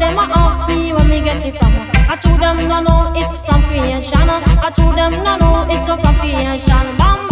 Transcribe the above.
them a ask me where me get it from. I told them no, no, it's from creation. I told them no, no, it's from creation. Bam.